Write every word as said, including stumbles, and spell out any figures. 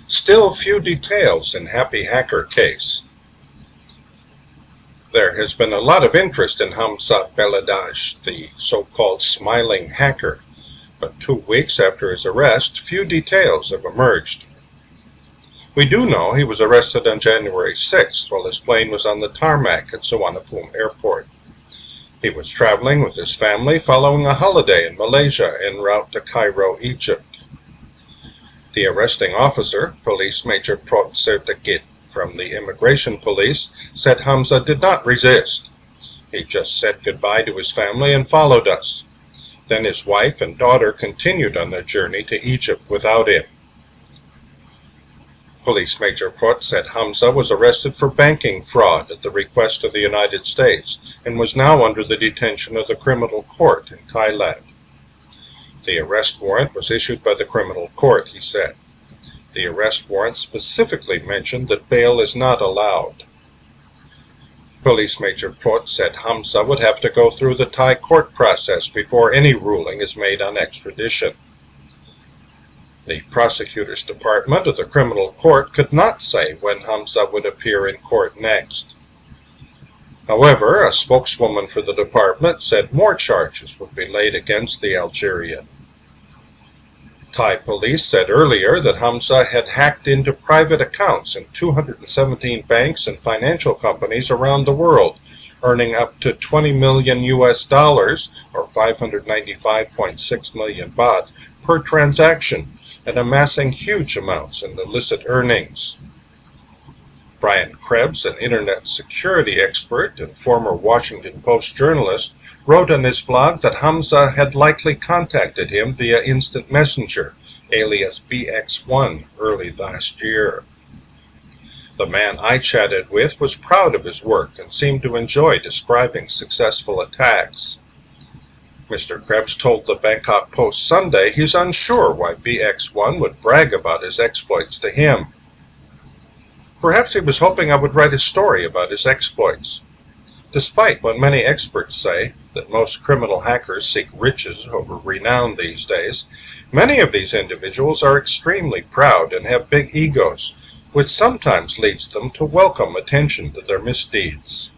Still few details in Happy Hacker case. There has been a lot of interest in Hamza Beladaj, the so-called smiling hacker, but two weeks after his arrest, few details have emerged. We do know he was arrested on January sixth while his plane was on the tarmac at Suvarnabhumi Airport. He was traveling with his family following a holiday in Malaysia en route to Cairo, Egypt. The arresting officer, Police Major Prot Sertakit from the Immigration Police, said Hamza did not resist. He just said goodbye to his family and followed us. Then his wife and daughter continued on their journey to Egypt without him. Police Major Prot said Hamza was arrested for banking fraud at the request of the United States and was now under the detention of the criminal court in Thailand. The arrest warrant was issued by the criminal court, he said. The arrest warrant specifically mentioned that bail is not allowed. Police Major Prot said Hamza would have to go through the Thai court process before any ruling is made on extradition. The prosecutor's department of the criminal court could not say when Hamza would appear in court next. However, a spokeswoman for the department said more charges would be laid against the Algerian. Thai police said earlier that Hamza had hacked into private accounts in two hundred seventeen banks and financial companies around the world, earning up to twenty million U S dollars, or five hundred ninety-five point six million baht, per transaction, and amassing huge amounts in illicit earnings. Brian Krebs, an internet security expert and former Washington Post journalist, wrote on his blog that Hamza had likely contacted him via Instant Messenger, alias B X one, early last year. The man I chatted with was proud of his work and seemed to enjoy describing successful attacks. Mister Krebs told the Bangkok Post Sunday he's unsure why B X one would brag about his exploits to him. Perhaps he was hoping I would write a story about his exploits. Despite what many experts say, that most criminal hackers seek riches over renown these days, many of these individuals are extremely proud and have big egos, which sometimes leads them to welcome attention to their misdeeds.